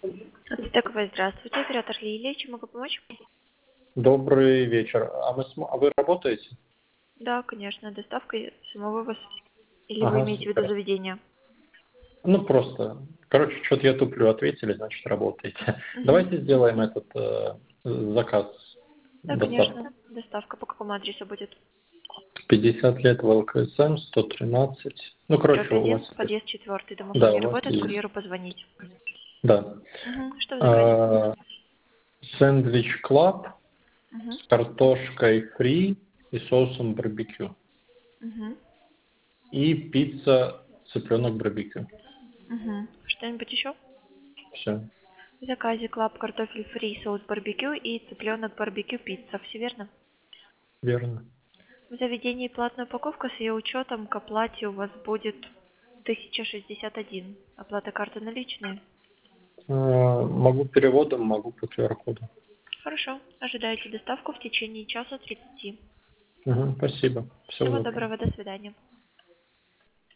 Такой, здравствуйте, оператор Лилия, чем могу помочь? Добрый вечер. А вы работаете? Да, конечно, доставка самовывоз. Или вы Ага, имеете в виду супер. заведение? Ну, просто. Короче, что-то я туплю, ответили, значит, работаете. Угу. Давайте сделаем этот заказ Да, доставки. конечно, доставка по какому адресу будет? 50 лет в ЛКСМ, 113. Ну, короче, Дробь у вас 1, есть. подъезд 4. Домофон Да, не у вас работает, есть. курьеру позвонить. Да. Угу. Что в заказе? А, Сэндвич Клаб Угу. с картошкой фри и соусом барбекю. Угу. И пицца цыпленок барбекю. Угу. Что-нибудь еще? Все. В заказе клаб картофель фри, соус барбекю и цыпленок барбекю пицца. Все верно? Верно. В заведении платная упаковка с ее учетом к оплате у вас будет 1061. Оплата карты наличные. Могу переводом, могу по QR-коду. Хорошо. Ожидаете доставку в течение часа 30. Спасибо. Всего Всего доброго. доброго. До свидания.